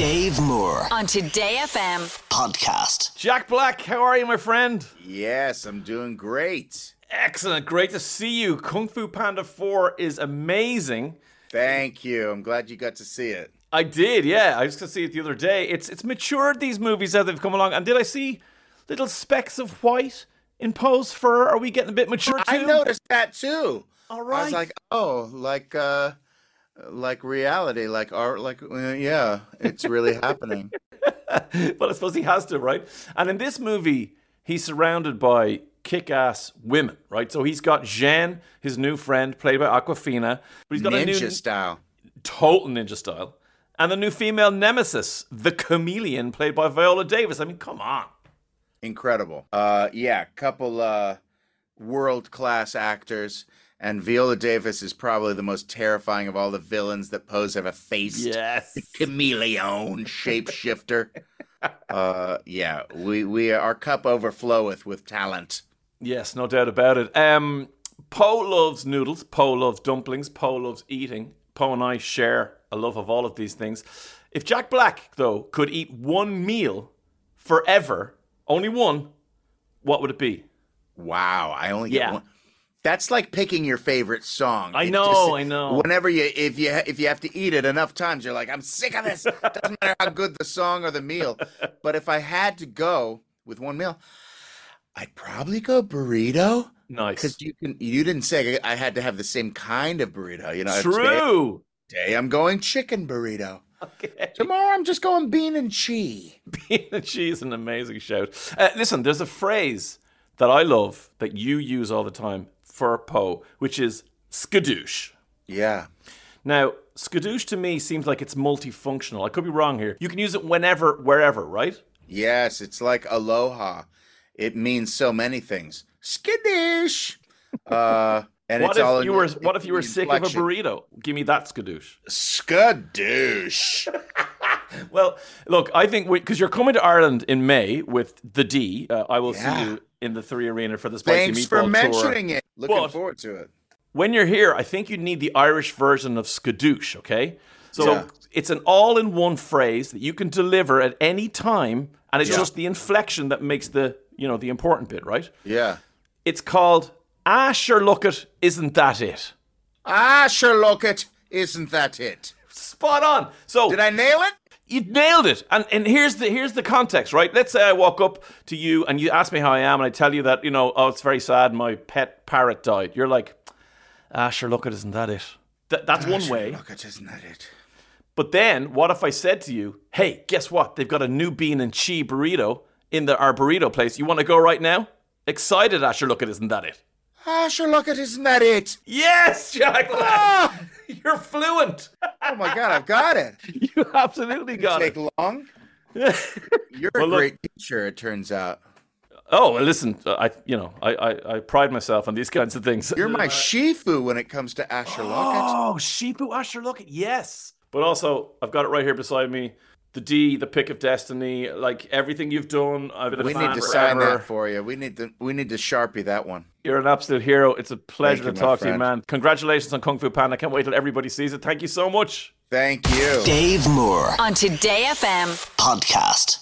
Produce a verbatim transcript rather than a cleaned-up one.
Dave Moore on Today F M podcast. Jack Black, how are you, my friend? Yes, I'm doing great. Excellent, great to see you. Kung Fu Panda four is amazing. Thank you. I'm glad you got to see it. I did, yeah. I just got to see it the other day. It's it's matured, these movies, as they've come along. And did I see little specks of white in Poe's fur? Are we getting a bit mature too? I noticed that too. All right. I was like, oh, like uh, like reality, like art, like uh, yeah, it's really happening. Well, I suppose he has to, right? And in this movie, he's surrounded by kick-ass women, right? So he's got Zhen, his new friend, played by Awkwafina. But he's got Ninja a new style. Total ninja style. And the new female nemesis, the chameleon, played by Viola Davis. I mean, come on. Incredible. Uh, yeah, couple uh, world-class actors. And Viola Davis is probably the most terrifying of all the villains that Poe's ever faced. Yes. The chameleon, shapeshifter. uh, yeah, we, we our cup overfloweth with talent. Yes, no doubt about it. Um, Poe loves noodles. Poe loves dumplings. Poe loves eating. Poe and I share a love of all of these things. If Jack Black, though, could eat one meal forever, only one, what would it be? Wow, I only get Yeah. one. That's like picking your favorite song. I It know, just- I know. Whenever you, if you, if you have to eat it enough times, you're like, I'm sick of this. Doesn't matter how good the song or the meal. But if I had to go with one meal, I'd probably go burrito. Nice. Because you can, you didn't say I had to have the same kind of burrito. You know, True. Today, today I'm going chicken burrito. Okay. Tomorrow I'm just going bean and cheese. Bean and cheese is an amazing shout. Uh, listen, there's a phrase that I love that you use all the time for Poe, which is skadoosh. Yeah. Now, skadoosh to me seems like it's multifunctional. I could be wrong here. You can use it whenever, wherever, right? Yes, it's like aloha. It means so many things. Skadoosh. Uh, and What it's if all in you were the- what if you were the sick of a inflection. burrito? Give me that skadoosh. Skadoosh. Well, look, I think because you're coming to Ireland in May with the D, uh, I will Yeah. see you in the Three Arena for the Spicy Thanks Meatball for Tour. mentioning it. Looking But- forward to it. When you're here, I think you need the Irish version of skadoosh, okay? So Yeah. it's an all-in-one phrase that you can deliver at any time, and it's Yeah. just the inflection that makes the, you know, the important bit, right? Yeah. It's called, ah, sure, look it, isn't that it? Ah, sure, look it. Isn't that it? Spot on. So Did I nail it? you nailed it. And and here's the here's the context, right? Let's say I walk up to you and you ask me how I am, and I tell you that, you know, oh, it's very sad, my pet parrot died. You're like, ah, sure, look it, isn't that it? Th- that's Ah, one sure, way. Look it. Isn't that it? But then, what if I said to you, hey, guess what? They've got a new bean and cheese burrito in the, our burrito place. You want to go right now? Excited, Asher, look it, isn't that it? Ah, sure, look it. Isn't that it? Yes, Jack! Ah! You're fluent. Oh my God, I've got it. You absolutely got Take it. long. You're Well, a look- great teacher, it turns out. Oh, well, listen, I, you know, I, I, I pride myself on these kinds of things. You're my shifu when it comes to Asher Lockett. Oh, Sheepu Asher, look it, yes. But also, I've got it right here beside me. The D, the pick of destiny, like everything you've done. I've been a We fan need to sign forever. that for you. We need to we need to Sharpie that one. You're an absolute hero. It's a pleasure Thank to you, my talk to you, friend. man. Congratulations on Kung Fu Panda. I can't wait till everybody sees it. Thank you so much. Thank you. Dave Moore on Today F M podcast.